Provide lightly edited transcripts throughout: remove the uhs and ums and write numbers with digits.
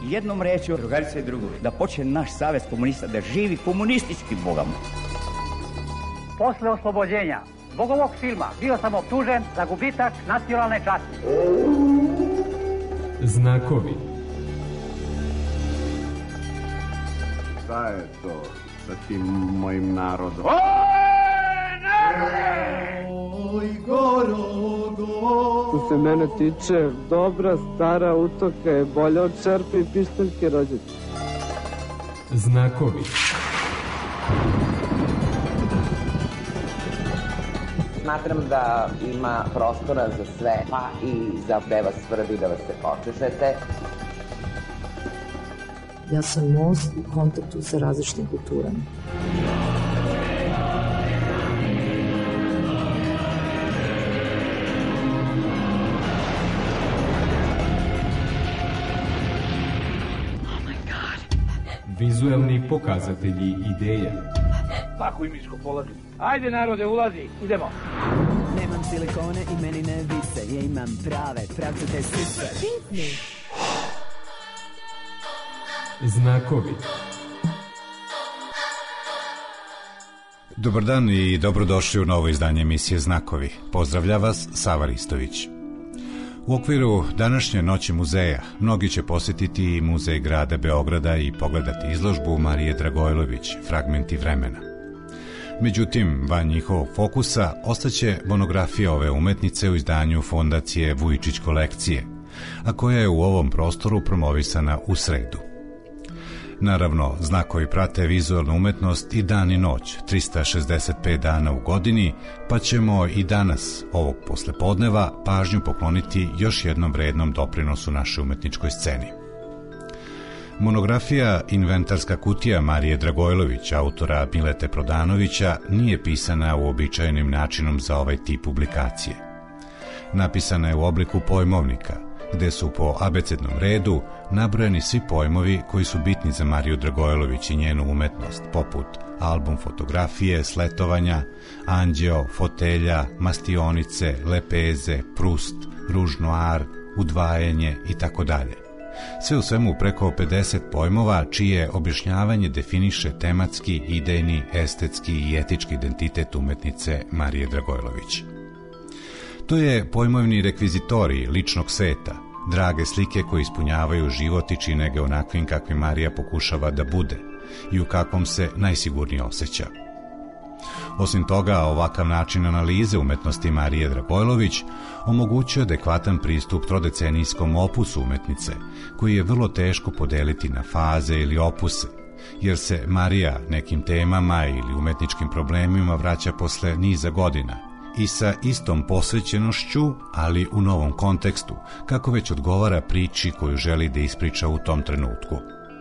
jednom rečju, drugarice i drugovi, da počne naš savez komunista da živi komunistički bogama. Posle oslobođenja zbog ovog filma bio sam optužen za gubitak nacionalne časti. Znakovi. Šta je to sa tim mojim narodom? Oj, Što se mene tiče, dobra stara utoka je bolja od čerpe i pištaljke rođaka. Znakovi. Smatram da ima prostora za sve, pa i za gde vas svrbi da vas se počešete. Ja sam most u kontaktu sa različitim kulturama. Vizuelni pokazatelji ideja. Svako imičko polazi. Ajde narode, ulazi, idemo. Nemam silikone i meni ne vise, ja imam prave, pravcate sise. Znakovi. Dobar dan i dobrodošli u novo izdanje emisije Znakovi. Pozdravlja vas Sava Ristović. U okviru današnje noći muzeja mnogi će posjetiti i Muzej grada Beograda i pogledati izložbu Marije Dragojlović, Fragmenti vremena. Međutim, van njihovog fokusa ostaće monografija ove umetnice u izdanju Fondacije Vujičić kolekcije, a koja je u ovom prostoru promovisana u sredu. Naravno, Znakovi prate vizualnu umetnost i dan i noć, 365 dana u godini, pa ćemo i danas, ovog poslepodneva, pažnju pokloniti još jednom vrednom doprinosu našoj umetničkoj sceni. Monografija Inventarska kutija Marije Dragojlović, autora Milete Prodanovića, nije pisana uobičajenim načinom za ovaj tip publikacije. Napisana je u obliku pojmovnika, gde su po abecednom redu nabrojani svi pojmovi koji su bitni za Mariju Dragojlović i njenu umetnost, poput album fotografije, sletovanja, anđeo, fotelja, mastionice, lepeze, prust, ruž noir, udvajanje itd. Sve u svemu preko 50 pojmova čije objašnjavanje definiše tematski, idejni, estetski i etički identitet umetnice Marije Dragojlović. To je pojmovni rekvizitorij ličnog sveta, drage slike koje ispunjavaju život i čine ga onakvim kakvim Marija pokušava da bude i u kakvom se najsigurnije osjeća. Osim toga, ovakav način analize umetnosti Marije Dragojlović omogućuje adekvatan pristup trodecenijskom opusu umetnice, koji je vrlo teško podeliti na faze ili opuse, jer se Marija nekim temama ili umetničkim problemima vraća posle niza godina i sa istom posvećenošću, ali u novom kontekstu, kako već odgovara priči koju želi da ispriča u tom trenutku.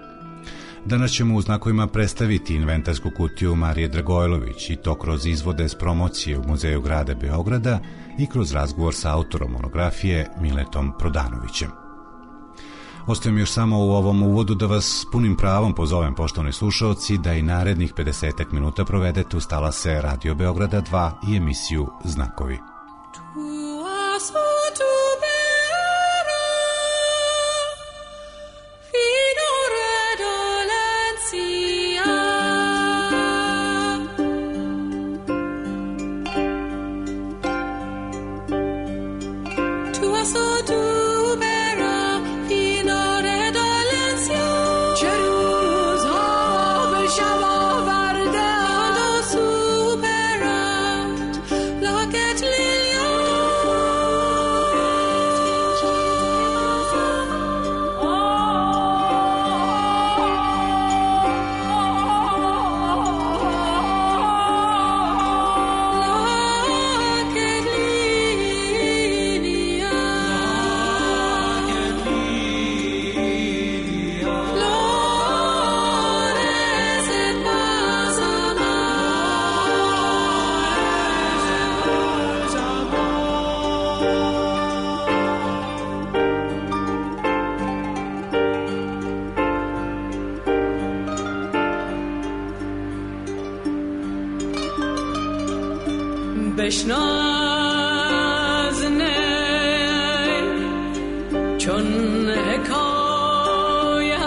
Danas ćemo u Znakovima predstaviti Inventarsku kutiju Marije Dragojlović i to kroz izvode s promocije u Muzeju grada Beograda i kroz razgovor sa autorom monografije Miletom Prodanovićem. Ostaje mi još samo u ovom uvodu da vas punim pravom pozovem, poštovani slušaoci, da i narednih 50 minuta provedete uz talase Radio Beograda 2 i emisiju Znakovi. بشنازنه چون حکایت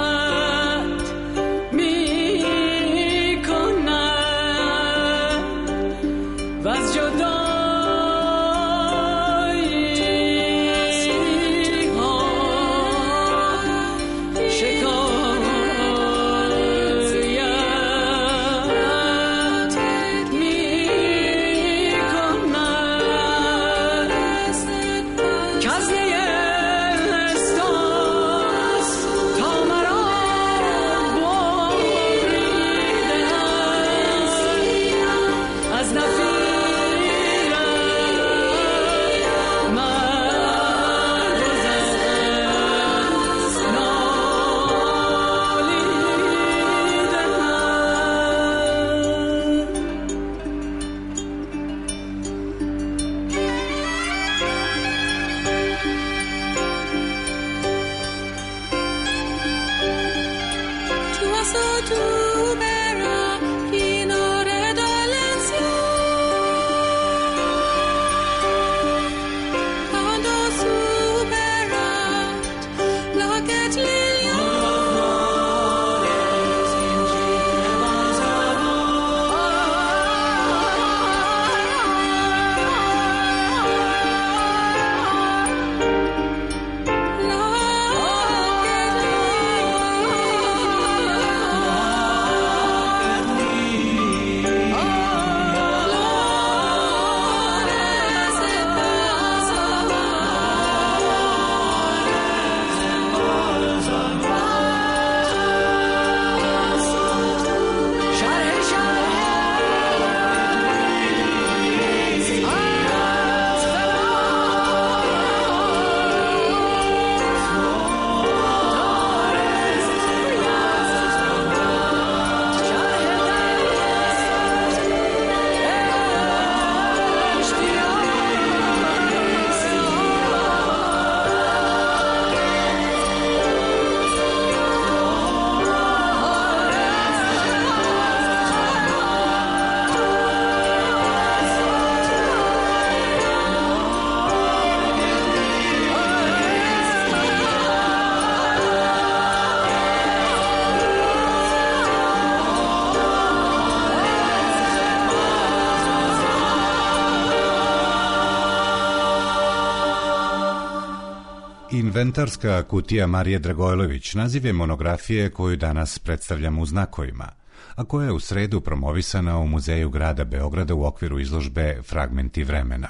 Inventarska kutija Marije Dragojlović naziv je monografije koju danas predstavljamo u znakovima, a koja je u sredu promovisana u Muzeju grada Beograda u okviru izložbe Fragmenti vremena.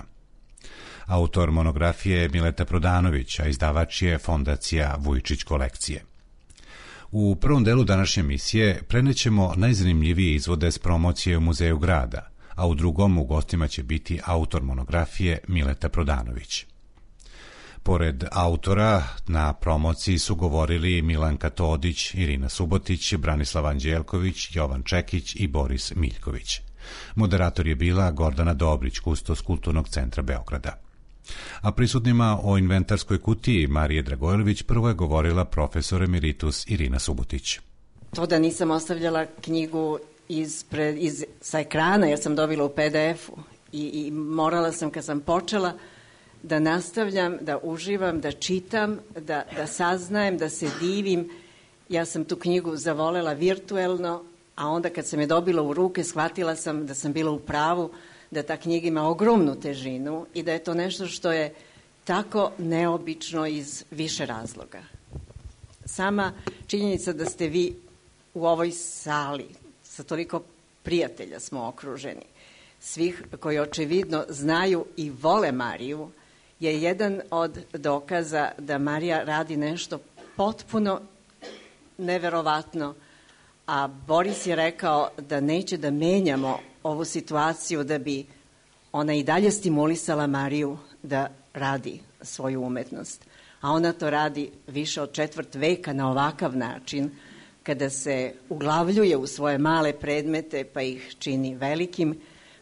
Autor monografije je Mileta Prodanović, a izdavač je Fondacija Vujčić kolekcije. U prvom delu današnje emisije prenećemo najzanimljivije izvode s promocije u Muzeju grada, a u drugom u gostima će biti autor monografije Mileta Prodanović. Pored autora, na promociji su govorili Milanka Todić, Irina Subotić, Branislav Anđelković, Jovan Čekić i Boris Miljković. Moderator je bila Gordana Dobrić, kustos Kulturnog centra Beograda. A prisutnima o inventarskoj kutiji Marije Dragojlović prvo je govorila profesor emeritus Irina Subotić. To da nisam ostavljala knjigu sa ekrana, jer sam dobila u PDF-u i morala sam, kad sam počela, da nastavljam, da uživam, da čitam, da saznajem, da se divim. Ja sam tu knjigu zavolela virtuelno, a onda kad sam je dobila u ruke, shvatila sam da sam bila u pravu, da ta knjiga ima ogromnu težinu i da je to nešto što je tako neobično iz više razloga. Sama činjenica da ste vi u ovoj sali, sa toliko prijatelja smo okruženi, svih koji očevidno znaju i vole Mariju, je jedan od dokaza da Marija radi nešto potpuno neverovatno, a Boris je rekao da neće da menjamo ovu situaciju da bi ona i dalje stimulisala Mariju da radi svoju umetnost. A ona to radi više od 4 veka na ovakav način, kada se uglavljuje u svoje male predmete pa ih čini velikim,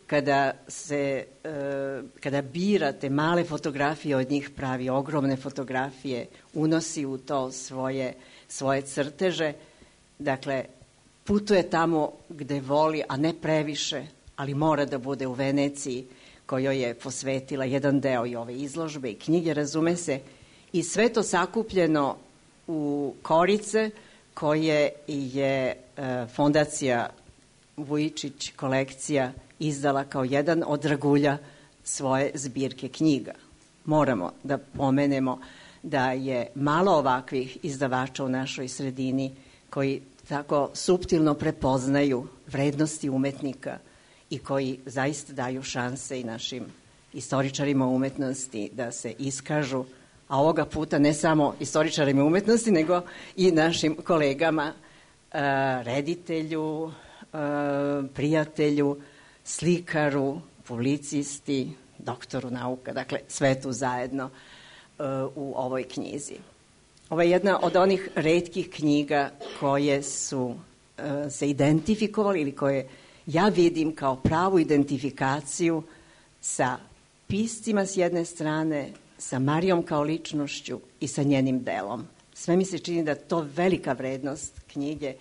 kada bira te male fotografije, od njih pravi ogromne fotografije, unosi u to svoje crteže. Dakle, putuje tamo gde voli, a ne previše, ali mora da bude u Veneciji, kojoj je posvetila jedan deo i ove izložbe i knjige, razume se, i sve to sakupljeno u korice koje je Fondacija Vujčić kolekcija izdala kao jedan od dragulja svoje zbirke knjiga. Moramo da pomenemo da je malo ovakvih izdavača u našoj sredini koji tako suptilno prepoznaju vrednosti umetnika i koji zaista daju šanse i našim istoričarima umetnosti da se iskažu, a ovoga puta ne samo istoričarima umetnosti, nego i našim kolegama, reditelju, prijatelju, slikaru, publicisti, doktoru nauka, dakle sve tu zajedno u ovoj knjizi. Ovo je jedna od onih retkih knjiga koje su se identifikovali ili koje ja vidim kao pravu identifikaciju sa piscima s jedne strane, sa Marijom kao ličnošću i sa njenim delom. Sve mi se čini da to velika vrednost knjige,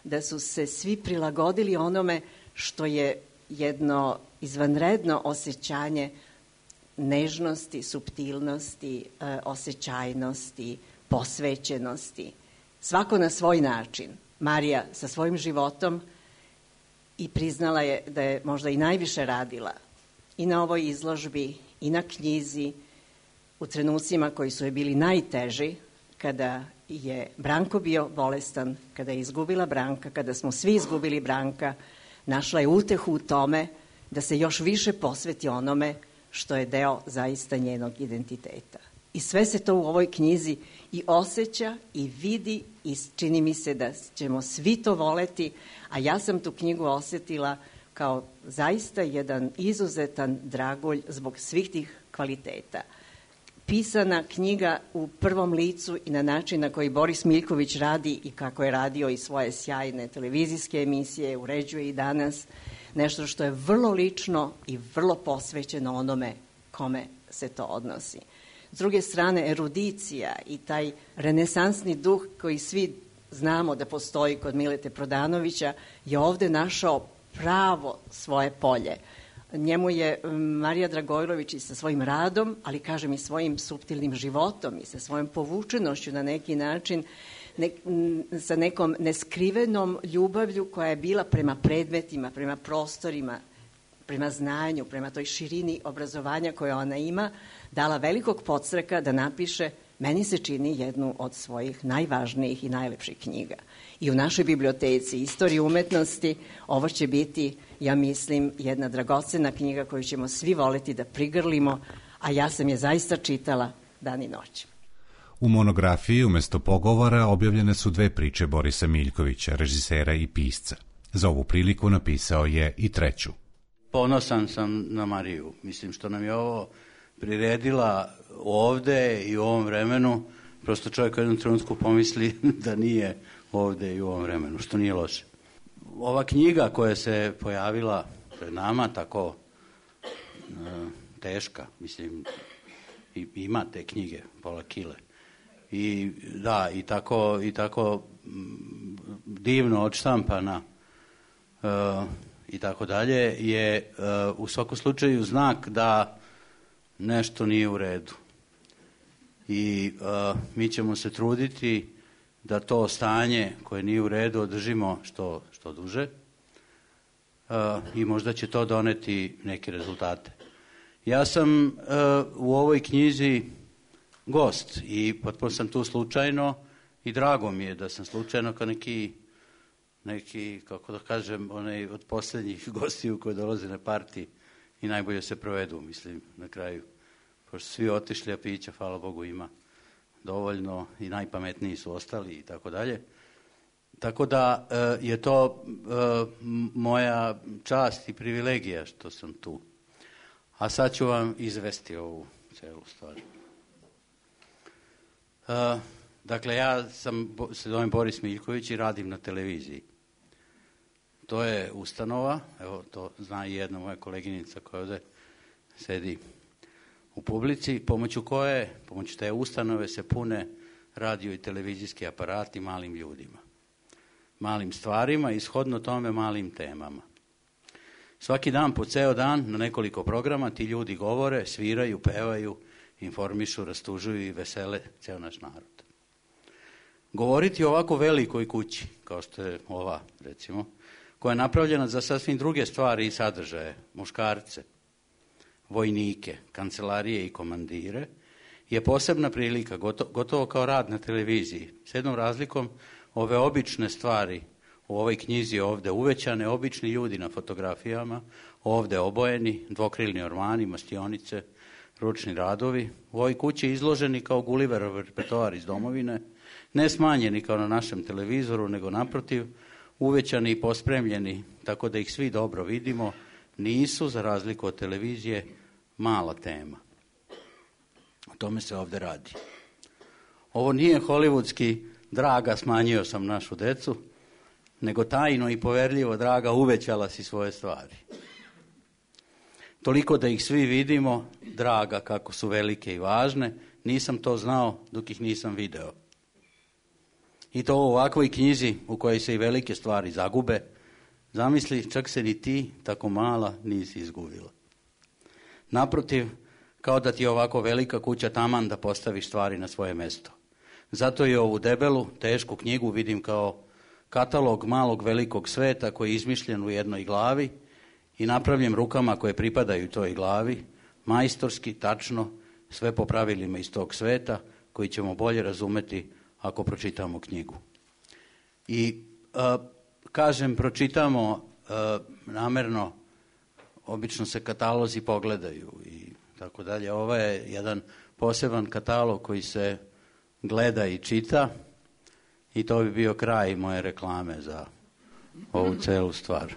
da su se svi prilagodili onome što je jedno izvanredno osjećanje nežnosti, suptilnosti, osjećajnosti, posvećenosti. Svako na svoj način. Marija sa svojim životom i priznala je da je možda i najviše radila i na ovoj izložbi i na knjizi u trenucima koji su je bili najteži, kada je Branko bio bolestan, kada je izgubila Branka, kada smo svi izgubili Branka, našla je utehu u tome da se još više posveti onome što je deo zaista njenog identiteta. I sve se to u ovoj knjizi i osjeća i vidi i čini mi se da ćemo svi to voleti, a ja sam tu knjigu osjetila kao zaista jedan izuzetan dragulj zbog svih tih kvaliteta. Pisana knjiga u prvom licu i na način na koji Boris Miljković radi i kako je radio i svoje sjajne televizijske emisije, uređuje i danas, nešto što je vrlo lično i vrlo posvećeno onome kome se to odnosi. S druge strane, erudicija i taj renesansni duh koji svi znamo da postoji kod Milete Prodanovića je ovde našao pravo svoje polje. Njemu je Marija Dragojlović i sa svojim radom, ali kažem i svojim suptilnim životom i sa svojom povučenošću na neki način, sa nekom neskrivenom ljubavlju koja je bila prema predmetima, prema prostorima, prema znanju, prema toj širini obrazovanja koje ona ima, dala velikog podstreka da napiše, meni se čini, jednu od svojih najvažnijih i najlepših knjiga. I u našoj biblioteci Istorije umetnosti ovo će biti, ja mislim, jedna dragocena knjiga koju ćemo svi voleti da prigrlimo, a ja sam je zaista čitala dan i noć. U monografiji umesto pogovora objavljene su 2 priče Borisa Miljkovića, režisera i pisca. Za ovu priliku napisao je i 3. Ponosan sam na Mariju. Mislim što nam je ovo priredila ovde i u ovom vremenu. Prosto čovjek u jednom trenutku pomisli da nije ovde i u ovom vremenu, što nije loše. Ova knjiga koja se pojavila pred nama, tako teška, mislim, ima te knjige, pola kile. I da, i tako divno odštampana i tako dalje, je u svakom slučaju znak da nešto nije u redu. I mi ćemo se truditi da to stanje koje nije u redu održimo što duže i možda će to doneti neke rezultate. Ja sam u ovoj knjizi gost i potpuno sam tu slučajno i drago mi je da sam slučajno kao neki, kako da kažem, onaj od posljednjih gostiju koji dolaze na parti i najbolje se provedu, mislim, na kraju. Pošto svi otišli, a pića, hvala Bogu, ima dovoljno i najpametniji su ostali i tako dalje. Tako da je to moja čast i privilegija što sam tu. A sad ću vam izvesti ovu celu stvar. Dakle, ja se zovem Boris Miljković i radim na televiziji. To je ustanova, evo to zna i jedna moja koleginica koja ovde sedi u publici, pomoću te ustanove se pune radio i televizijski aparati malim ljudima, malim stvarima i shodno tome malim temama. Svaki dan po ceo dan na nekoliko programa ti ljudi govore, sviraju, pevaju, informišu, rastužuju i vesele ceo naš narod. Govoriti o ovako velikoj kući, kao što je ova, recimo, koja je napravljena za sasvim druge stvari i sadržaje, muškarce, vojnike, kancelarije i komandire, je posebna prilika, gotovo kao rad na televiziji. S jednom razlikom, ove obične stvari u ovoj knjizi ovde uvećane, obični ljudi na fotografijama, ovde obojeni, dvokrilni ormani, mastionice, ručni radovi, u ovoj kući izloženi kao Gulliverov repertoar iz domovine, ne smanjeni kao na našem televizoru, nego naprotiv, uvećani i pospremljeni, tako da ih svi dobro vidimo, nisu, za razliku od televizije, mala tema. O tome se ovde radi. Ovo nije hollywoodski draga, smanjio sam našu decu, nego tajno i poverljivo draga, uvećala si svoje stvari. Toliko da ih svi vidimo, draga, kako su velike i važne, nisam to znao dok ih nisam video. I to u ovakvoj knjizi u kojoj se i velike stvari zagube. Zamisli, čak se ni ti, tako mala, nisi izgubila. Naprotiv, kao da ti je ovako velika kuća taman da postaviš stvari na svoje mesto. Zato i ovu debelu, tešku knjigu vidim kao katalog malog velikog sveta koji je izmišljen u jednoj glavi i napravljen rukama koje pripadaju toj glavi, majstorski, tačno, sve po pravilima iz tog sveta koji ćemo bolje razumeti ako pročitamo knjigu. I kažem pročitamo namerno, obično se katalozi pogledaju i tako dalje. Ovo je jedan poseban katalog koji se gleda i čita i to bi bio kraj moje reklame za ovu celu stvar.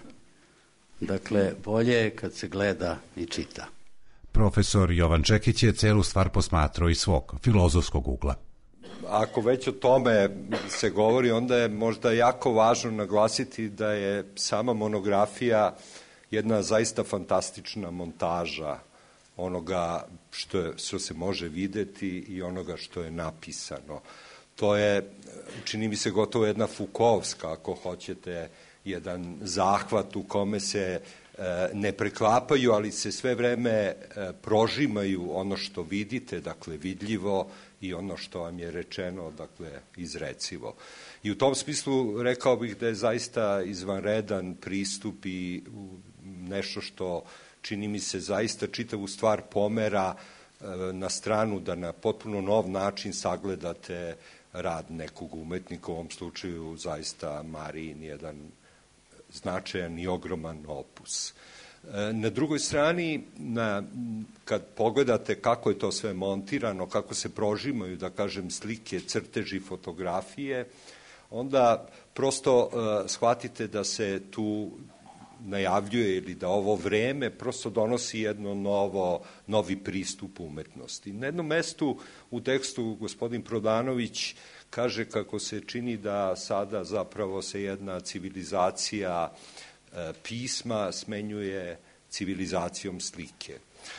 Dakle, bolje je kad se gleda i čita. Profesor Jovan Čekić je celu stvar posmatrao iz svog filozofskog ugla. Ako već o tome se govori, onda je možda jako važno naglasiti da je sama monografija jedna zaista fantastična montaža onoga što se može videti i onoga što je napisano. To je, čini mi se, gotovo jedna Foucaultska, ako hoćete, jedan zahvat u kome se ne preklapaju, ali se sve vreme prožimaju ono što vidite, dakle vidljivo, i ono što vam je rečeno, dakle izrecivo. I u tom smislu rekao bih da je zaista izvanredan pristup i nešto što čini mi se zaista čitavu stvar pomera na stranu da na potpuno nov način sagledate rad nekog umetnika, u ovom slučaju zaista Marijin jedan značajan i ogroman opus. Na drugoj strani, kad pogledate kako je to sve montirano, kako se prožimaju, da kažem, slike, crteži, fotografije, onda prosto shvatite da se tu najavljuje ili da ovo vreme prosto donosi jedno novi pristup umetnosti. Na jednom mestu u tekstu gospodin Prodanović kaže kako se čini da sada zapravo se jedna civilizacija pisma smenjuje civilizacijom slike.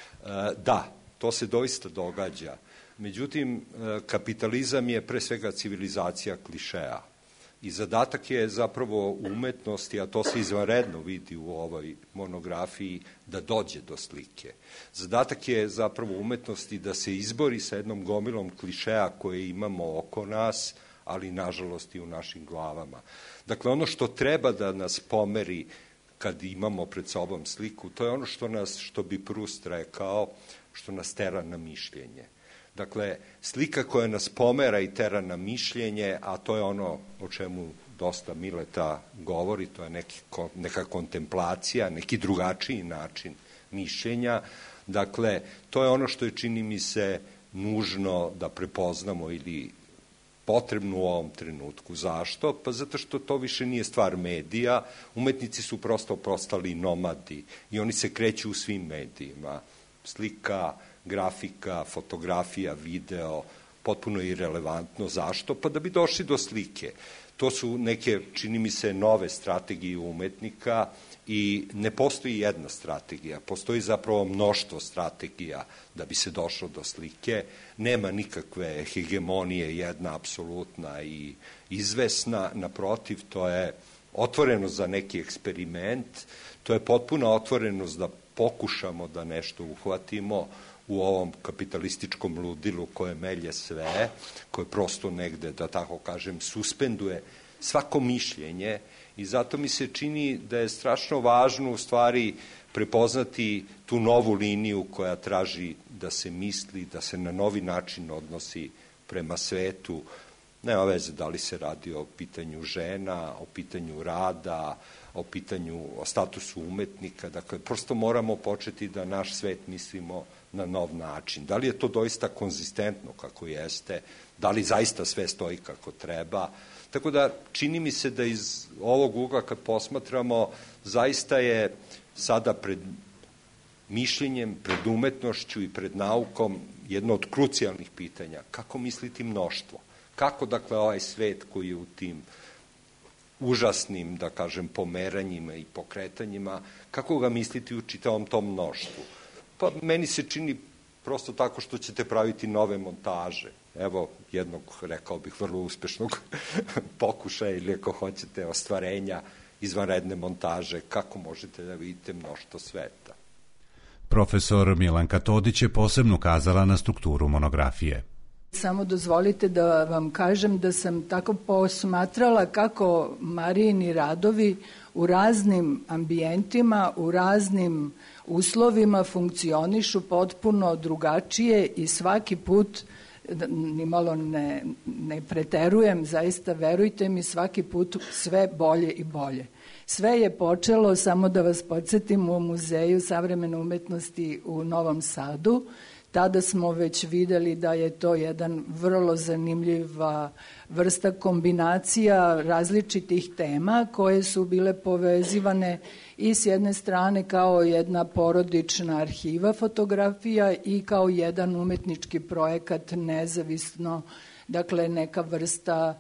Da, to se doista događa. Međutim, kapitalizam je pre svega civilizacija klišeja. I zadatak je zapravo umetnosti, a to se izvanredno vidi u ovoj monografiji, da dođe do slike. Zadatak je zapravo umetnosti da se izbori sa jednom gomilom klišeja koje imamo oko nas, ali nažalost i u našim glavama. Dakle, ono što treba da nas pomeri kad imamo pred sobom sliku, to je ono što bi Proust rekao, što nas tera na mišljenje. Dakle, slika koja nas pomera i tera na mišljenje, a to je ono o čemu dosta Mileta govori, to je neka kontemplacija, neki drugačiji način mišljenja. Dakle, to je ono što je, čini mi se, nužno da prepoznamo ili potrebno u ovom trenutku. Zašto? Pa zato što to više nije stvar medija, umetnici su prosto postali nomadi i oni se kreću u svim medijima. Slika, grafika, fotografija, video, potpuno irelevantno. Zašto? Pa da bi došli do slike. To su neke, čini mi se, nove strategije umetnika i ne postoji jedna strategija, postoji zapravo mnoštvo strategija da bi se došlo do slike. Nema nikakve hegemonije, jedna apsolutna i izvesna, naprotiv, to je otvorenost za neki eksperiment, to je potpuna otvorenost da pokušamo da nešto uhvatimo u ovom kapitalističkom ludilu koje melje sve, koje prosto negde, da tako kažem, suspenduje svako mišljenje i zato mi se čini da je strašno važno u stvari prepoznati tu novu liniju koja traži da se misli, da se na novi način odnosi prema svetu. Nema veze da li se radi o pitanju žena, o pitanju rada, o statusu umetnika. Dakle, prosto moramo početi da naš svet mislimo na nov način. Da li je to doista konzistentno kako jeste, da li zaista sve stoji kako treba. Tako da čini mi se da iz ovog ugla kad posmatramo, zaista je sada pred mišljenjem, pred umetnošću i pred naukom jedno od krucijalnih pitanja. Kako misliti mnoštvo? Kako, dakle, ovaj svet koji je u tim užasnim, da kažem, pomeranjima i pokretanjima, kako ga misliti u čitavom tom mnoštvu? Pa meni se čini prosto tako što ćete praviti nove montaže. evo jednog, rekao bih, vrlo uspešnog pokušaja ili ako hoćete ostvarenja izvanredne montaže, kako možete da vidite mnoštvo sveta. Profesor Milanka Todić je posebno ukazala na strukturu monografije. Samo dozvolite da vam kažem da sam tako posmatrala kako Marijini radovi u raznim ambijentima, u raznim uslovima funkcionišu potpuno drugačije i svaki put, nimalo ne preterujem, zaista verujte mi, svaki put sve bolje i bolje. Sve je počelo, samo da vas podsjetim, u Muzeju savremene umetnosti u Novom Sadu. Tada smo već videli da je to jedan vrlo zanimljiva vrsta kombinacija različitih tema koje su bile povezivane i s jedne strane kao jedna porodična arhiva fotografija i kao jedan umetnički projekat nezavisno, dakle neka vrsta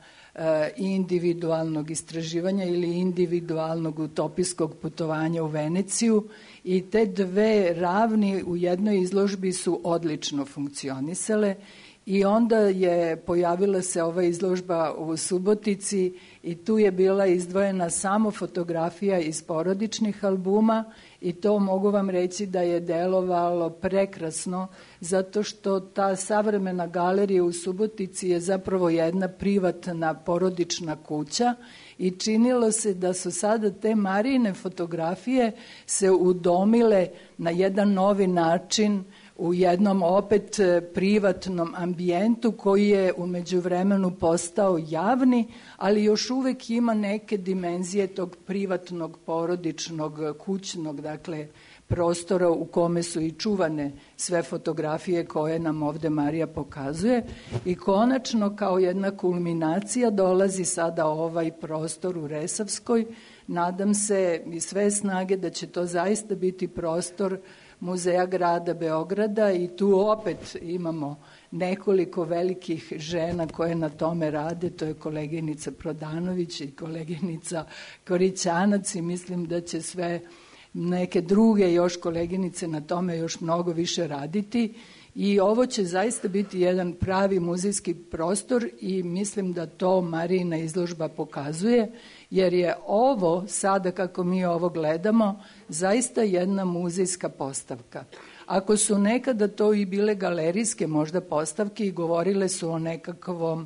individualnog istraživanja ili individualnog utopijskog putovanja u Veneciju i te dve ravni u jednoj izložbi su odlično funkcionisale i onda je pojavila se ova izložba u Subotici i tu je bila izdvojena samo fotografija iz porodičnih albuma i to mogu vam reći da je delovalo prekrasno zato što ta savremena galerija u Subotici je zapravo jedna privatna porodična kuća i činilo se da su sada te Marijine fotografije se udomile na jedan novi način u jednom opet privatnom ambijentu koji je u međuvremenu postao javni, ali još uvek ima neke dimenzije tog privatnog, porodičnog, kućnog, dakle, prostora u kome su i čuvane sve fotografije koje nam ovde Marija pokazuje i konačno kao jedna kulminacija dolazi sada ovaj prostor u Resavskoj. Nadam se i sve snage da će to zaista biti prostor Muzeja grada Beograda i tu opet imamo nekoliko velikih žena koje na tome rade, to je koleginica Prodanović i koleginica Korićanac i mislim da će sve neke druge još koleginice na tome još mnogo više raditi i ovo će zaista biti jedan pravi muzejski prostor i mislim da to Marijina izložba pokazuje, jer je ovo, sada kako mi ovo gledamo, zaista jedna muzejska postavka. Ako su nekada to i bile galerijske možda postavke i govorile su o nekakvom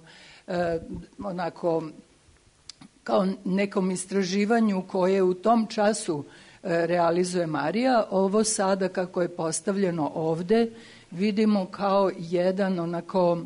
onako kao nekom istraživanju koje u tom času realizuje Marija, ovo sada kako je postavljeno ovde vidimo kao jedan onako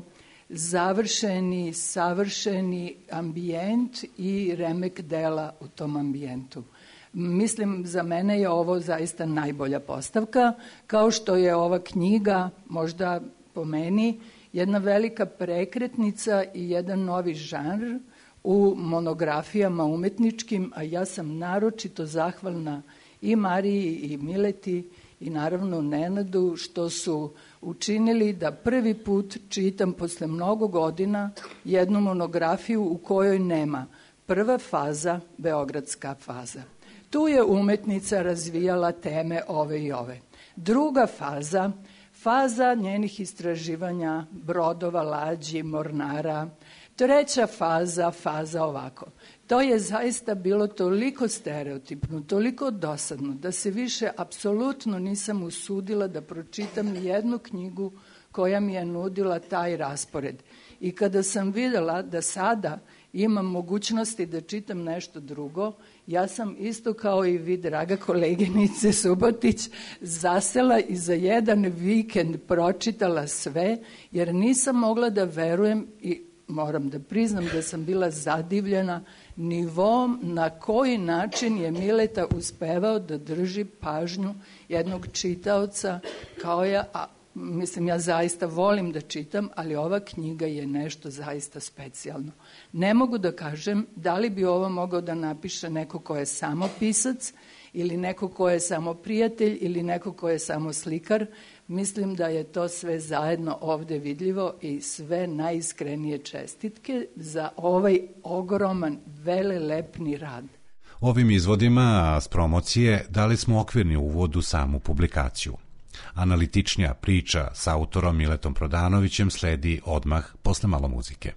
završeni, savršeni ambijent i remek dela u tom ambijentu. Mislim, za mene je ovo zaista najbolja postavka, kao što je ova knjiga, možda po meni, jedna velika prekretnica i jedan novi žanr u monografijama umetničkim, a ja sam naročito zahvalna i Mariji i Mileti i naravno Nenadu što su učinili da prvi put čitam posle mnogo godina jednu monografiju u kojoj nema prva faza, beogradska faza. Tu je umetnica razvijala teme ove i ove. Druga faza, faza njenih istraživanja brodova, lađi, mornara. Treća faza, faza ovako. To je zaista bilo toliko stereotipno, toliko dosadno, da se više apsolutno nisam usudila da pročitam ni jednu knjigu koja mi je nudila taj raspored. I kada sam videla da sada imam mogućnosti da čitam nešto drugo, ja sam isto kao i vi, draga koleginice Subotić, zasela i za jedan vikend pročitala sve, jer nisam mogla da verujem i moram da priznam da sam bila zadivljena nivom na koji način je Mileta uspevao da drži pažnju jednog čitaoca kao ja, mislim, ja zaista volim da čitam, ali ova knjiga je nešto zaista specijalno. Ne mogu da kažem da li bi ovo mogao da napiše neko ko je samo pisac ili neko ko je samo prijatelj ili neko ko je samo slikar. Mislim da je to sve zajedno ovde vidljivo i sve najiskrenije čestitke za ovaj ogroman, velelepni rad. Ovim izvodima s promocije dali smo okvirni uvod u samu publikaciju. Analitičnija priča s autorom Miletom Prodanovićem sledi odmah posle malo muzike.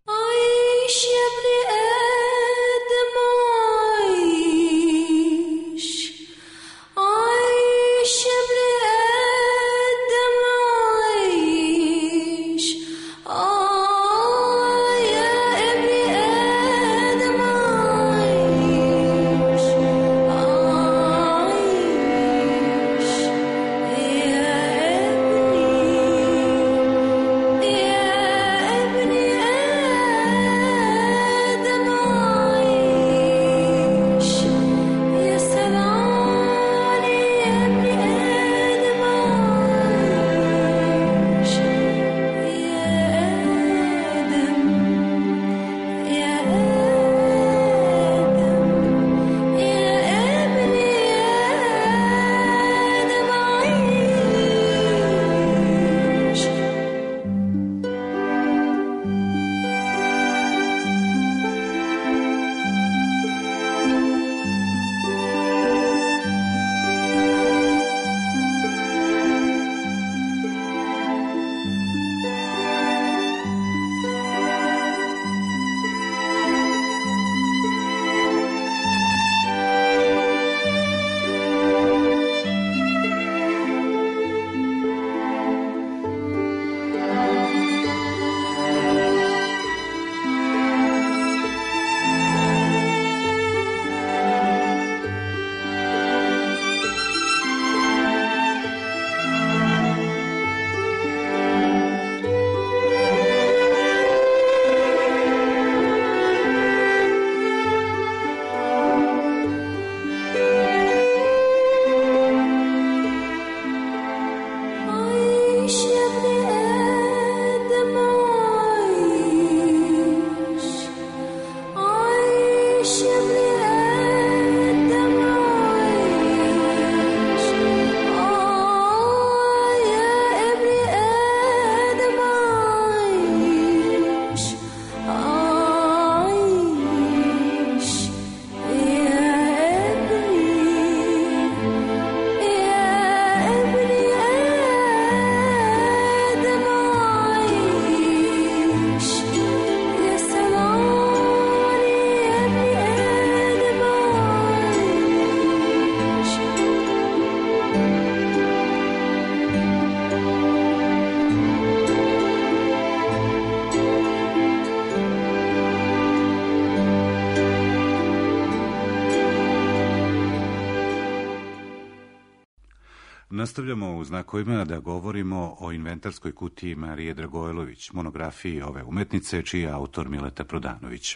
Nastavljamo u znakovima da govorimo o inventarskoj kutiji Marije Dragojlović, monografiji ove umetnice, čiji je autor Mileta Prodanović.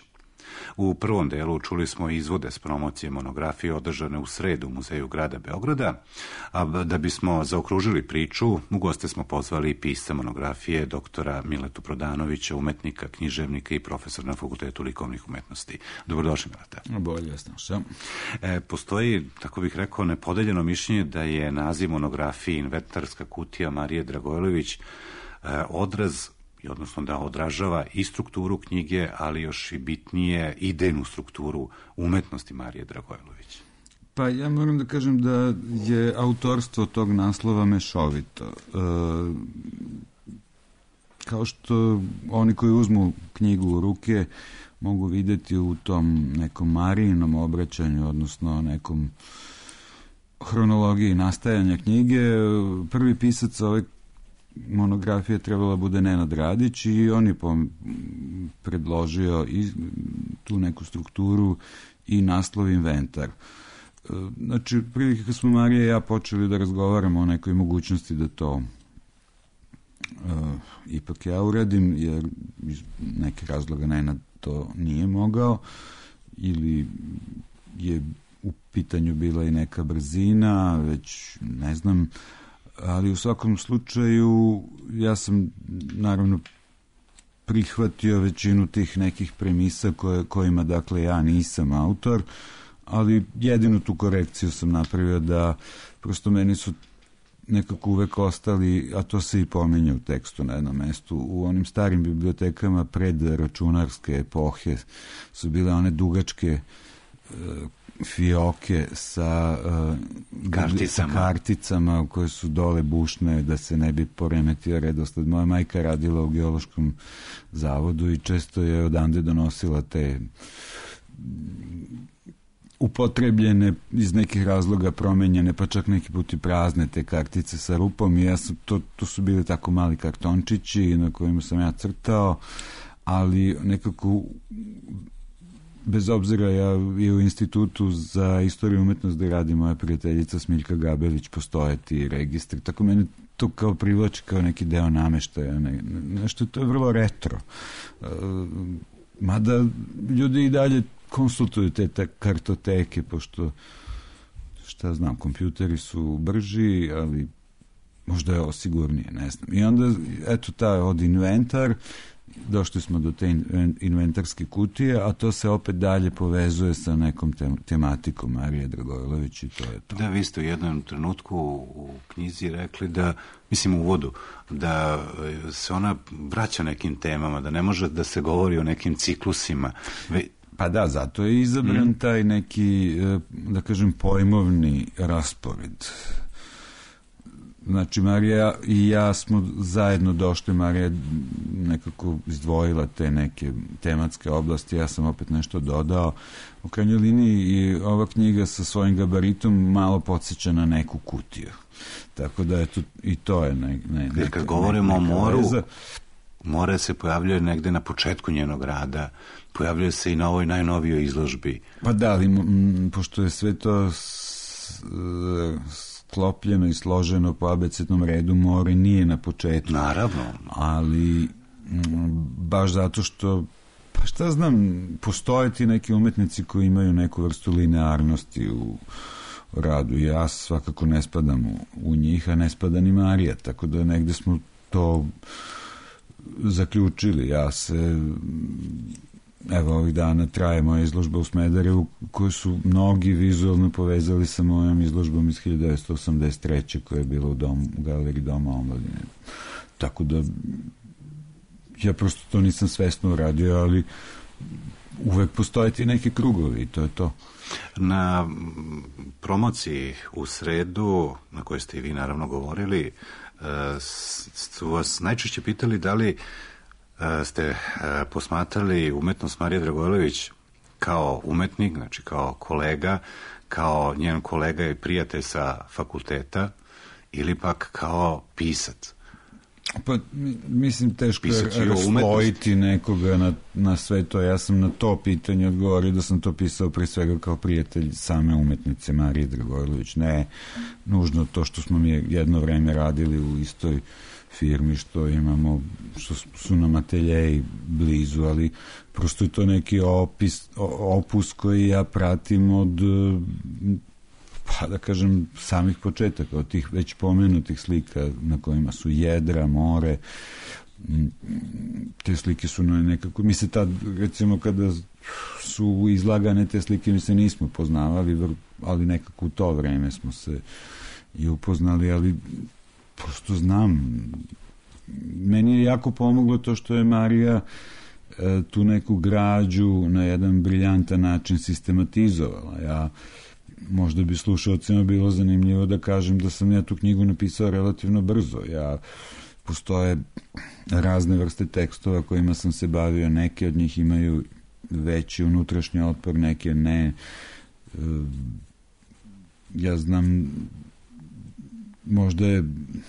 U prvom delu čuli smo izvode s promocije monografije održane u sredu u Muzeju grada Beograda, a da bismo zaokružili priču, u goste smo pozvali pisca monografije doktora Miletu Prodanovića, umetnika, književnika i profesor na Fakultetu likovnih umetnosti. Dobrodošli, Mileta. Bolje, jasno. Postoji, tako bih rekao, nepodeljeno mišljenje da je naziv monografije Inventarska kutija Marije Dragojlović odraz, odnosno da odražava i strukturu knjige, ali još i bitnije idejnu strukturu umetnosti Marije Dragojlović. Pa ja moram da kažem da je autorstvo tog naslova mešovito. Kao što oni koji uzmu knjigu u ruke mogu videti u tom nekom Marijinom obraćanju, odnosno nekom hronologiji nastajanja knjige, prvi pisac ove monografije trebala bude Nenad Radić i on je predložio i tu neku strukturu i naslov inventar. Znači, prilike kad smo Marija i ja počeli da razgovaramo o nekoj mogućnosti da to ipak ja uradim, jer iz neke razloga Nenad to nije mogao, ili je u pitanju bila i neka brzina, već ne znam, ali u svakom slučaju ja sam naravno prihvatio većinu tih nekih premisa kojima dakle ja nisam autor, ali jedinu tu korekciju sam napravio da prosto meni su nekako uvek ostali, a to se i pominje u tekstu na jednom mestu, u onim starim bibliotekama pred računarske epohe su bile one dugačke fioke sa karticama koje su dole bušne da se ne bi poremetio redosled. Moja majka radila u geološkom zavodu i često je odande donosila te upotrebljene, iz nekih razloga promenjene, pa čak neki put i prazne te kartice sa rupom i ja sam, to su bili tako mali kartončići na kojima sam ja crtao, ali nekako bez obzira, ja i u Institutu za istoriju i umetnost da radi moja prijateljica Smiljka Gabelić, postoje ti registri, tako mene to kao privlači kao neki deo nameštaja, nešto to je vrlo retro. Mada ljudi i dalje konsultuju te kartoteke, pošto šta znam, kompjuteri su brži, ali možda je ovo sigurnije, ne znam. I onda, eto, od inventar, došli smo do te inventarske kutije, a to se opet dalje povezuje sa nekom tematikom Marije Dragojlović i to je to. Da, vi ste u jednom trenutku u knjizi rekli da, mislim u uvodu, da se ona vraća nekim temama, da ne može da se govori o nekim ciklusima. Pa da, zato je izabran taj neki, da kažem, pojmovni raspored. Znači, Marija i ja smo zajedno došli, Marija nekako izdvojila te neke tematske oblasti, ja sam opet nešto dodao. U krajnjoj liniji i ova knjiga sa svojim gabaritom malo podsjeća na neku kutiju. Tako da je i to je neka. Kad govorimo o moru, more se pojavljuje negde na početku njenog rada, pojavljuje se i na ovoj najnovijoj izložbi. Pa da, ali pošto je sve to sklopljeno i složeno po abecednom redu, more nije na početku. Naravno. Ali baš zato što, pa šta znam, postoje ti neki umetnici koji imaju neku vrstu linearnosti u radu. Ja svakako ne spadam u njih, a ne spada ni Marija, tako da negde smo to zaključili. Ja se, evo, ovih dana traje moja izložba u Smederevu, koju su mnogi vizualno povezali sa mojom izložbom iz 1983. koja je bila u galeriji Doma omladine. Tako da ja prosto to nisam svesno uradio, ali uvek postoje ti neki krugovi i to je to. Na promociji u sredu, na kojoj ste i vi naravno govorili, su vas najčešće pitali da li ste posmatrali umetnost Marije Dragojlović kao umetnik, znači kao kolega, kao njen kolega i prijatelj sa fakulteta ili pak kao pisac? Pa, mislim, teško je raslojiti nekoga na sve to. Ja sam na to pitanje odgovorio da sam to pisao pre svega kao prijatelj same umetnice Marije Dragojlović. Ne nužno to što smo mi jedno vreme radili u istoj firmi, što imamo, što su nam ateljeji blizu, ali prosto je to neki opus koji ja pratim od, pa da kažem, samih početaka, od tih već pomenutih slika na kojima su jedra, more. Te slike su nekako, mi se tad, recimo, kada su izlagane te slike, mi se nismo poznavali, ali nekako u to vreme smo se i upoznali, ali prosto znam. Meni je jako pomoglo to što je Marija tu neku građu na jedan briljantan način sistematizovala. Ja, možda bi slušalcima bilo zanimljivo da kažem da sam ja tu knjigu napisao relativno brzo. Postoje razne vrste tekstova kojima sam se bavio, neke od njih imaju veći unutrašnji otpor, neke ne. Ja znam, možda je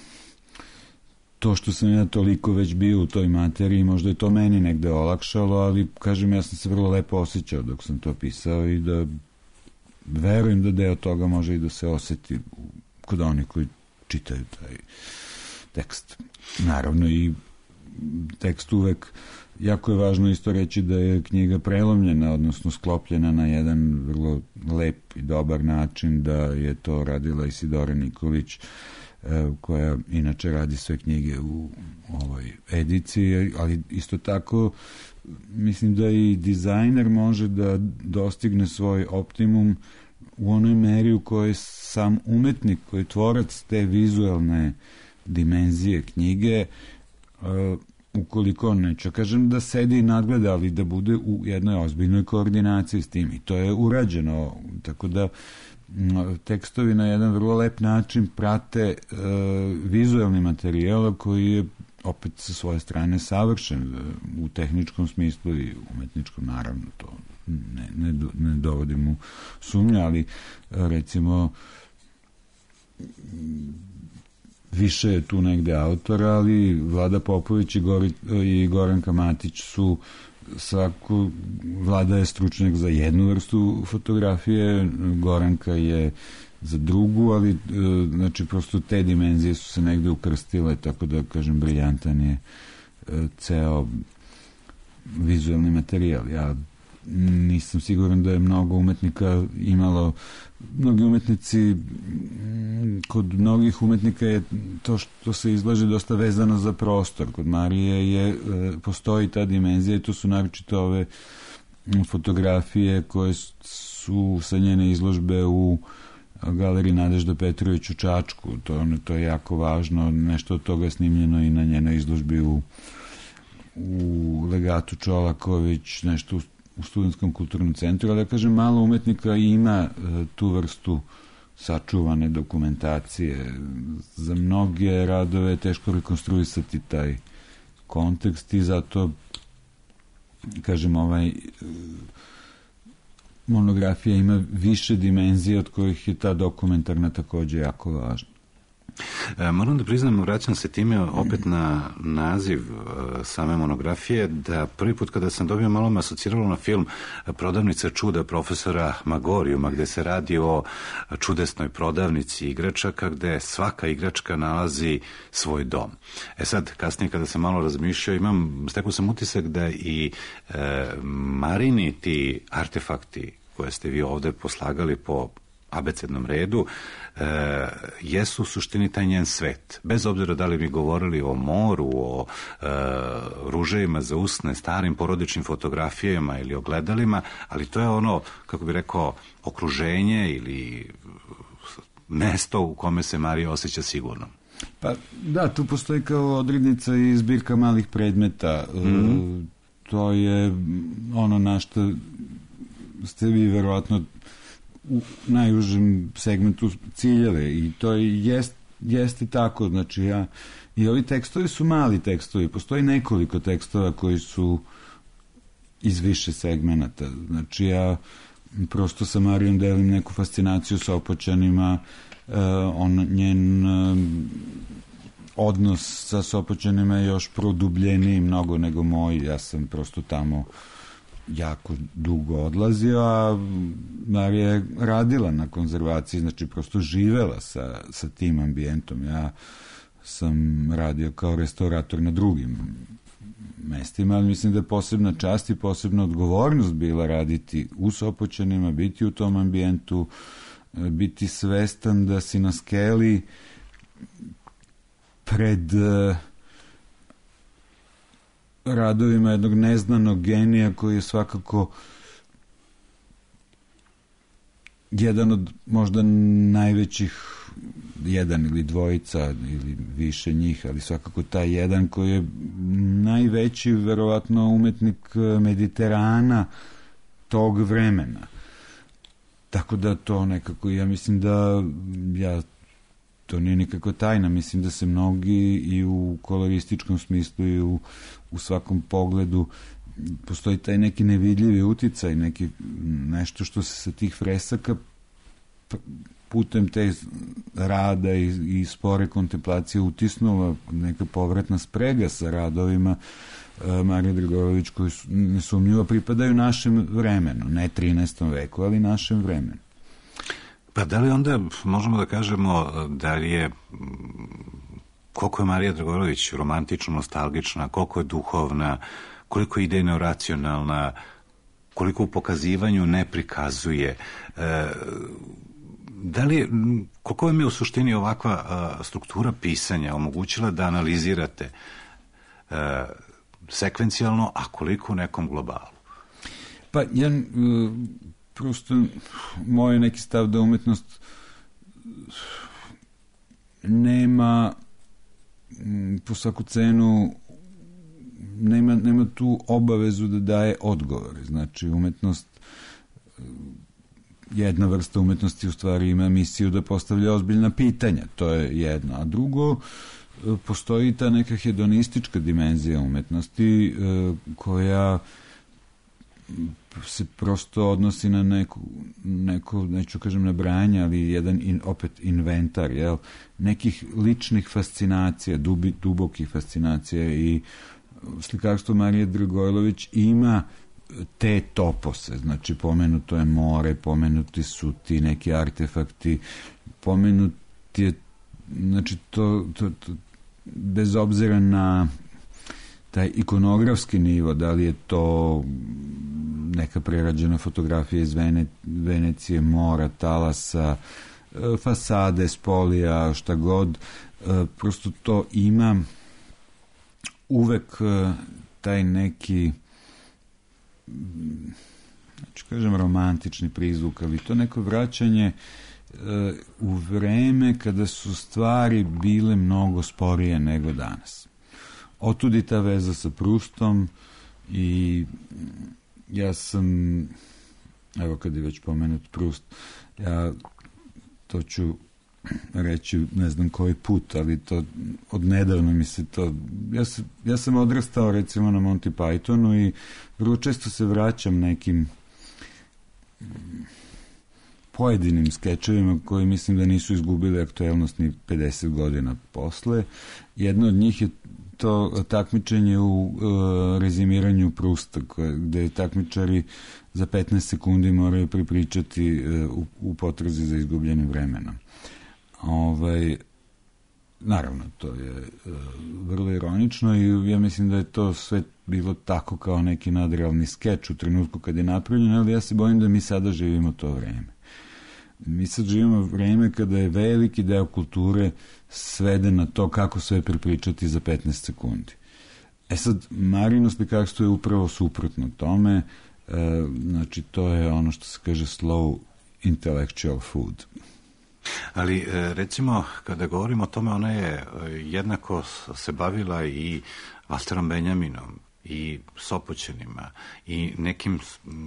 to što sam ja toliko već bio u toj materiji, možda je to meni negde olakšalo, ali kažem, ja sam se vrlo lepo osjećao dok sam to pisao i da verujem da deo toga može i da se oseti kod onih koji čitaju taj tekst. Naravno, i tekst uvek, jako je važno isto reći da je knjiga prelomljena, odnosno sklopljena na jedan vrlo lep i dobar način, da je to radila Isidora Nikolić, koja inače radi sve knjige u ovoj ediciji, ali isto tako mislim da i dizajner može da dostigne svoj optimum u onoj meri u kojoj sam umetnik, koji je tvorac te vizualne dimenzije knjige, ukoliko neću kažem da sedi i nadgleda, ali da bude u jednoj ozbiljnoj koordinaciji s tim, i to je urađeno, tako da tekstovi na jedan vrlo lep način prate vizualni materijal koji je opet sa svoje strane savršen u tehničkom smislu i umetničkom, naravno to ne dovodim u sumnju, ali recimo više je tu negde autora, ali Vlada Popović i Goranka Matić su svako, Vlada je stručnjak za jednu vrstu fotografije, Goranka je za drugu, ali znači prosto te dimenzije su se negde ukrstile, tako da kažem briljantan je ceo vizualni materijal. Ja nisam siguran da je mnogo umetnika imalo, mnogi umetnici, kod mnogih umetnika je to što se izlaže dosta vezano za prostor. Kod Marije postoji ta dimenzija i to su naročito ove fotografije koje su sa njene izložbe u galeriji Nadežda Petrović u Čačku. To je jako važno, nešto od toga je snimljeno i na njenoj izložbi u Legatu Čolaković, nešto u Studentskom kulturnom centru, ali da kažem, malo umetnika ima tu vrstu sačuvane dokumentacije. Za mnoge radove je teško rekonstruisati taj kontekst i zato, kažem, monografija ima više dimenzije od kojih je ta dokumentarna takođe jako važna. Moram da priznam, vraćam se time opet na naziv same monografije, da prvi put kada sam dobio, malo me asociralo na film Prodavnica čuda profesora Magorijuma, gde se radi o čudesnoj prodavnici igračaka, gde svaka igračka nalazi svoj dom. Sad, kasnije kada sam malo razmišljao, stekao sam utisak da i Marini ti artefakti koje ste vi ovde poslagali po abecednom redu, jesu u suštini taj njen svet. Bez obzira da li mi govorili o moru, o ruževima za usne, starim porodičnim fotografijama ili ogledalima, ali to je ono, kako bi rekao, okruženje ili mesto u kome se Marija osjeća sigurno. Pa da, tu postoji kao odrednica i zbirka malih predmeta. To je ono na što ste vi verovatno u najužem segmentu ciljeve i to jeste tako, znači i ovi tekstovi su mali tekstovi, postoji nekoliko tekstova koji su iz više segmenata, znači ja prosto sa Marijom delim neku fascinaciju sa Sopoćanima, njen odnos sa Sopoćanima je još produbljeniji mnogo nego moj, ja sam prosto tamo jako dugo odlazio, a Marija je radila na konzervaciji, znači prosto živela sa tim ambijentom. Ja sam radio kao restaurator na drugim mestima, ali mislim da je posebna čast i posebna odgovornost bila raditi u Sopoćanima, biti u tom ambijentu, biti svestan da si na skeli pred radovima jednog neznanog genija koji je svakako jedan od možda najvećih, jedan ili dvojica ili više njih, ali svakako taj jedan koji je najveći verovatno umetnik Mediterana tog vremena. Tako da to nekako, ja mislim da to nije nikako tajna, mislim da se mnogi i u kolorističkom smislu i u svakom pogledu postoji taj neki nevidljivi uticaj, nešto što se sa tih fresaka putem te rada i spore kontemplacije utisnula, neka povratna sprega sa radovima Marije Dragojlović koji nesumnjivo pripadaju našem vremenu, ne 13. veku, ali našem vremenu. Pa da li onda možemo da kažemo da je, koliko je Marija Dragojlović romantično, nostalgična, koliko je duhovna, koliko je idejno racionalna, koliko u pokazivanju ne prikazuje, da li, koliko vam je u suštini ovakva struktura pisanja omogućila da analizirate sekvencijalno, a koliko u nekom globalu? Pa ja prosto moj neki stav da umetnost nema po svaku cenu nema tu obavezu da daje odgovore. Znači, umetnost, jedna vrsta umetnosti u stvari ima misiju da postavlja ozbiljna pitanja, to je jedno. A drugo, postoji ta neka hedonistička dimenzija umetnosti koja se prosto odnosi na neko, neću kažem nabrajanje, ali jedan opet inventar, jel? Nekih ličnih fascinacija, dubokih fascinacija, i slikarstvo Marije Dragojlović ima te topose, znači pomenuto je more, pomenuti su ti neki artefakti, pomenuti je, znači to bez obzira na taj ikonografski nivo, da li je to neka prerađena fotografija iz Venecije, mora, talasa, fasade, spolija, šta god, prosto to ima uvek taj neki, neću kažem romantični prizvuk, ali to neko vraćanje u vreme kada su stvari bile mnogo sporije nego danas. Otud i ta veza sa Prustom, i ja sam, evo kad je već pomenut Prust, ja to ću reći ne znam koji put, ali to odnedavno mi se to, ja sam odrastao recimo na Monty Pythonu i vrlo često se vraćam nekim pojedinim skečevima koji mislim da nisu izgubili aktuelnost ni 50 godina posle. Jedno od njih je to takmičenje u rezimiranju Prusta, gde takmičari za 15 sekundi moraju pripričati u potrazi za izgubljenim vremenom. Naravno, to je vrlo ironično i ja mislim da je to sve bilo tako kao neki nadrealni skeč u trenutku kad je napravljen, ali ja se bojim da mi sada živimo to vreme. Mi sad živimo vreme kada je veliki deo kulture sveden na to kako sve prepričati za 15 sekundi. Sad, Marino slikarstvo je upravo suprotno tome, znači to je ono što se kaže slow intellectual food. Ali recimo kada govorimo o tome, ona je jednako se bavila i Valterom Benjaminom i Sopoćanima i nekim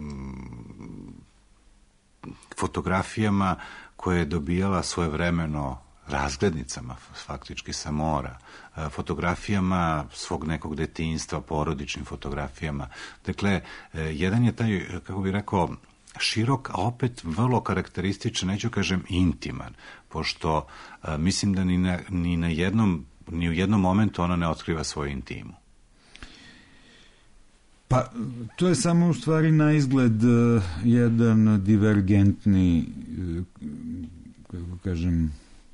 fotografijama koje je dobijala svojevremeno razglednicama faktički sa mora, fotografijama svog nekog detinjstva, porodičnim fotografijama. Dakle, jedan je taj, kako bih rekao, širok, a opet vrlo karakterističan, neću kažem intiman, pošto mislim da ni u jednom momentu ona ne otkriva svoju intimu. Pa, to je samo u stvari na izgled jedan divergentni, kako kažem,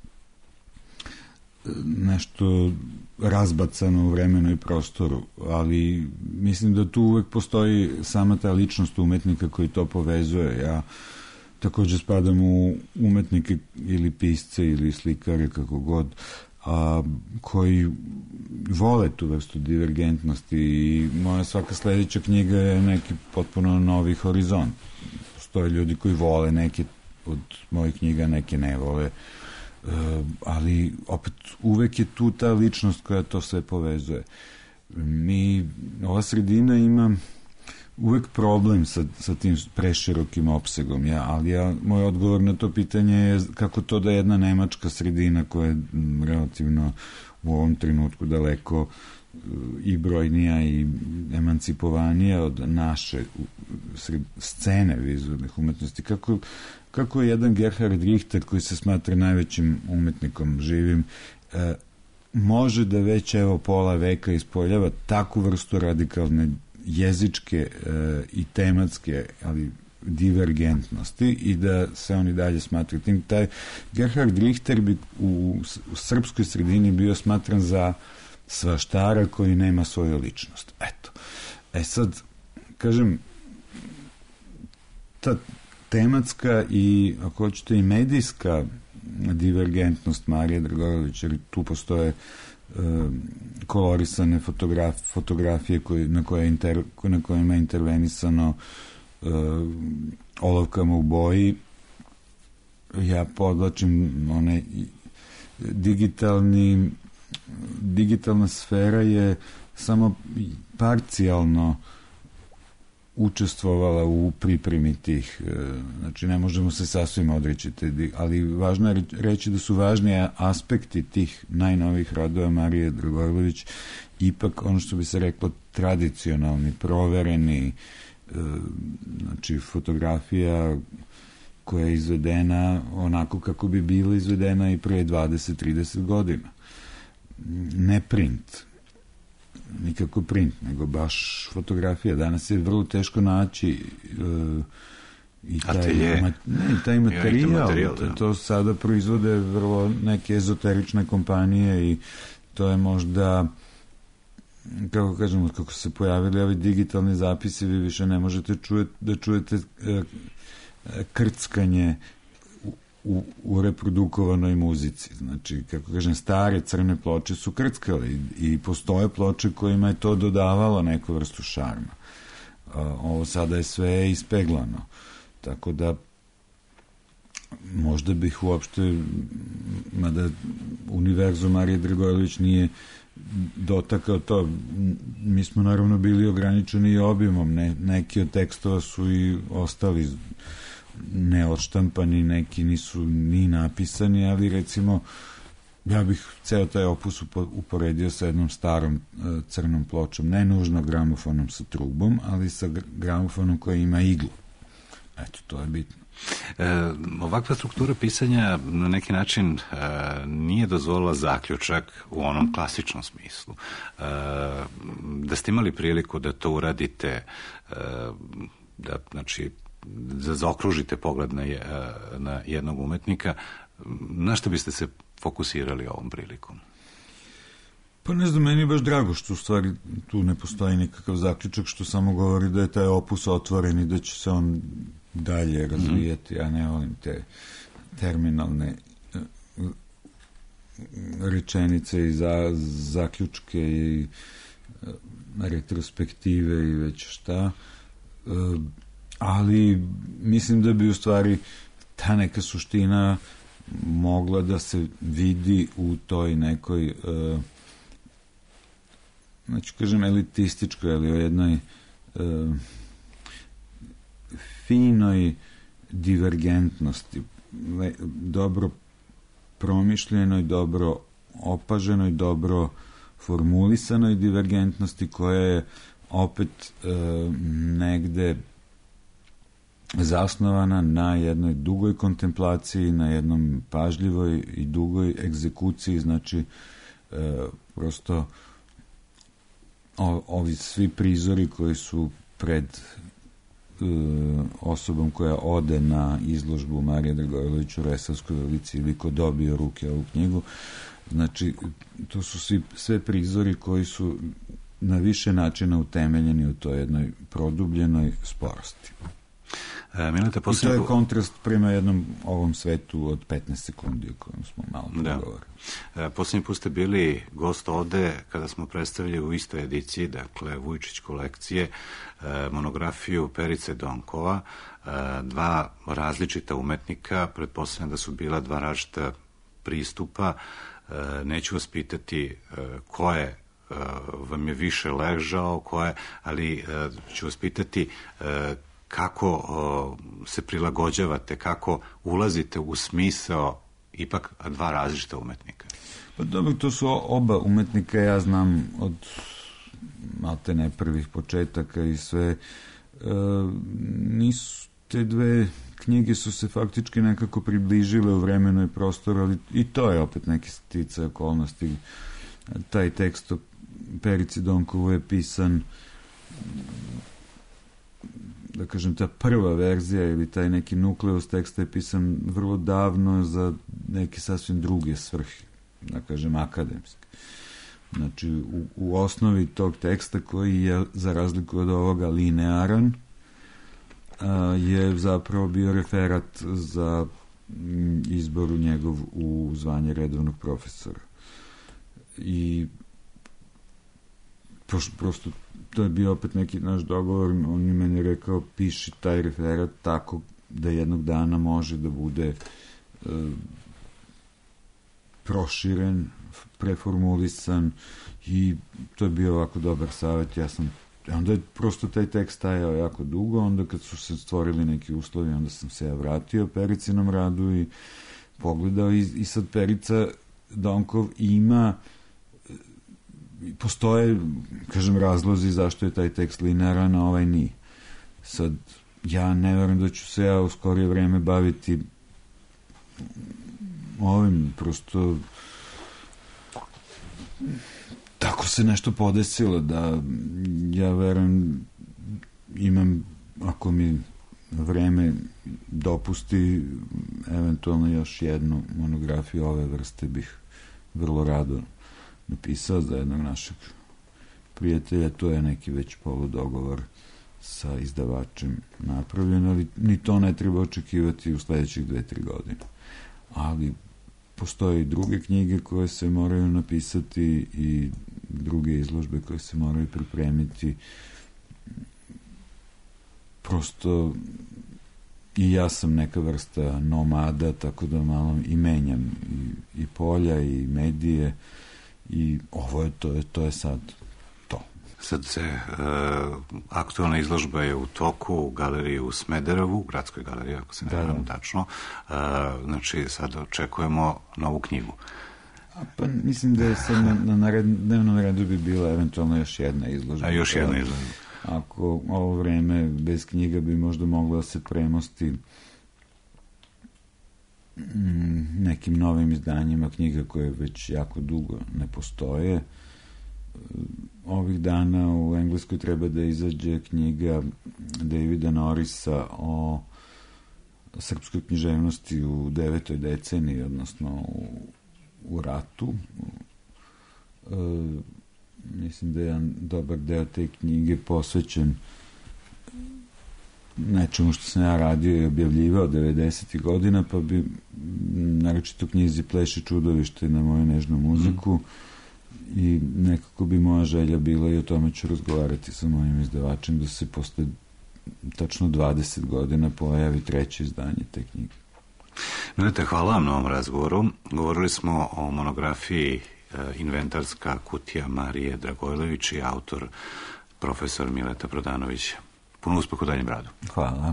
nešto razbacano u vremenu i prostoru, ali mislim da tu uvek postoji sama ta ličnost umetnika koji to povezuje. Ja također spadam u umetnike ili pisce ili slikare, kako god, koji vole tu vrstu divergentnosti, i moja svaka sledeća knjiga je neki potpuno novi horizont. Postoje ljudi koji vole neke od mojih knjiga, neke ne vole, ali opet uvek je tu ta ličnost koja to sve povezuje. Ova sredina ima uvek problem sa tim preširokim opsegom, ali moj odgovor na to pitanje je kako to da jedna nemačka sredina koja je relativno u ovom trenutku daleko i brojnija i emancipovanija od naše scene vizualnih umetnosti. Kako je jedan Gerhard Richter, koji se smatra najvećim umetnikom živim, može da već pola veka ispoljava takvu vrstu radikalne jezičke i tematske, ali divergentnosti, i da se oni dalje smatraju tim. Taj Gerhard Richter bi u srpskoj sredini bio smatran za svaštara koji nema svoju ličnost. Eto. Sad, kažem, ta tematska i, ako hoćete, i medijska divergentnost Marije Dragojlović, jer tu postoje kolorisane fotografije na kojima je intervenisano olovkama u boji. Ja podlačim one digitalna sfera je samo parcijalno učestvovala u pripremi tih, znači ne možemo se sasvim odreći, ali važno je reći da su važni aspekti tih najnovih radova Marije Dragojlović ipak ono što bi se reklo tradicionalni, provereni, znači fotografija koja je izvedena onako kako bi bila izvedena i pre 20-30 godina. Ne print, nikako print, nego baš fotografija. Danas je vrlo teško naći i taj materijal. To sada proizvode vrlo neke ezoterične kompanije i to je možda, kako kažemo, kako se pojavili ovi digitalni zapisi, vi više ne možete da čujete krckanje u reprodukovanoj muzici. Znači, kako kažem, stare crne ploče su krckale i postoje ploče kojima je to dodavalo neku vrstu šarma. Ovo sada je sve ispeglano. Tako da možda bih uopšte, mada univerzum Marije Dragojlović nije dotakao to. Mi smo naravno bili ograničeni i obimom. Neki od tekstova su i ostali neodštampani, neki nisu ni napisani, ali recimo ja bih ceo taj opus uporedio sa jednom starom crnom pločom, ne nužno gramofonom sa trubom, ali sa gramofonom koja ima iglu. Eto, to je bitno. Ovakva struktura pisanja na neki način nije dozvolila zaključak u onom klasičnom smislu. Da ste imali priliku da to uradite, da, znači, da zaokružite pogled na jednog umetnika, na što biste se fokusirali ovom prilikom? Pa ne znam, meni je baš drago što u stvari tu ne postoji nikakav zaključak, što samo govori da je taj opus otvoren i da će se on dalje razvijeti. Ja ne volim te terminalne rečenice i zaključke i retrospektive i već šta. Ali mislim da bi u stvari ta neka suština mogla da se vidi u toj nekoj znači kažem elitističkoj, ali o jednoj finoj divergentnosti, dobro promišljenoj, dobro opaženoj, dobro formulisanoj divergentnosti koja je opet negde zasnovana na jednoj dugoj kontemplaciji, na jednom pažljivoj i dugoj egzekuciji, znači prosto ovi svi prizori koji su pred osobom koja ode na izložbu Marije Dragojlović u Resavskoj ulici ili ko dobije u ruke ovu knjigu, znači to su sve prizori koji su na više načina utemeljeni u toj jednoj produbljenoj sporosti. Mileta, i to je kontrast prema jednom ovom svetu od 15 sekundi o kojem smo malo govorili. Posljednji put ste bili gost ovde kada smo predstavili u istoj ediciji, dakle Vujčić kolekcije, monografiju Perice Donkova, dva različita umetnika, pretpostavljam da su bila dva različita pristupa. Neću vas pitati ko je vam je više ležao, ali ću vas pitati kako se prilagođavate, kako ulazite u smisao ipak dva različita umetnika. Pa dobro, to su oba umetnika, ja znam od maltene prvih početaka i sve. Nisu te dve knjige su se faktički nekako približile u vremenu i prostoru, ali i to je opet neki sticaj okolnosti. Taj tekst o Perici Donkovu je pisan, da kažem, ta prva verzija ili taj neki nukleus teksta je pisan vrlo davno za neke sasvim druge svrhe, da kažem, akademske. Znači, u osnovi tog teksta, koji je, za razliku od ovoga, linearan, je zapravo bio referat za izbor njegov u zvanje redovnog profesora. I prosto to je bio opet neki naš dogovor, on je meni rekao, piši taj referat tako da jednog dana može da bude proširen, preformulisan i to je bio ovako dobar savjet. Onda je prosto taj tekst stajao jako dugo, onda kad su se stvorili neki uslovi, onda sam se ja vratio Pericinom radu i pogledao i sad Perica Donkov ima, postoje, kažem, razlozi zašto je taj tekst linearan, a ovaj nije. Sad, ja ne verujem da ću se ja u skorije vreme baviti ovim, prosto tako se nešto podesilo da ja verujem imam, ako mi vreme dopusti, eventualno još jednu monografiju ove vrste bih vrlo rado napisao za jednog našeg prijatelja. To je neki već poludogovor sa izdavačem napravljen, ali ni to ne treba očekivati u sledećih 2-3 godine. Ali postoje i druge knjige koje se moraju napisati i druge izložbe koje se moraju pripremiti. Prosto i ja sam neka vrsta nomada, tako da malo i menjam i polja i medije i ovo je to je sad to. Sad se aktualna izložba je u toku u galeriji u Smederevu, gradskoj galeriji, ako se ne varam tačno. Znači, sad očekujemo novu knjigu. Pa mislim da je sad na dnevnom redu bi bila eventualno još jedna izložba. A još jedna izložba. Ako ovo vreme bez knjiga bi možda moglo da se premosti nekim novim izdanjima knjiga koje već jako dugo ne postoje. Ovih dana u Engleskoj treba da izađe knjiga Davida Norrisa o srpskoj književnosti u 9. deceniji, odnosno u ratu. Mislim da je jedan dobar deo te knjige posvećen nečemu što sam ja radio i objavljivao 90. godina, pa bi naročito knjizi Pleše čudovište na moju nežnu muziku i nekako bi moja želja bila, i o tome ću razgovarati sa mojim izdavačem, da se posle tačno 20 godina pojavi 3. izdanje te knjige. Milete, hvala vam na ovom razgovoru. Govorili smo o monografiji Inventarska kutija Marije Dragojlović i autor profesor Mileta Prodanović. Puno uspeha u daljem radu. Hvala.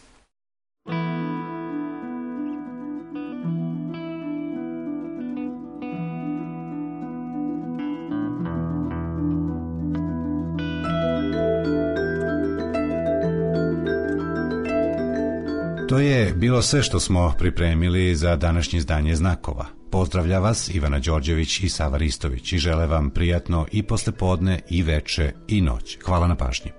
To je bilo sve što smo pripremili za današnje izdanje Znakova. Pozdravlja vas Ivana Đorđević i Sava Ristović i žele vam prijatno i poslepodne i veče i noć. Hvala na pažnji.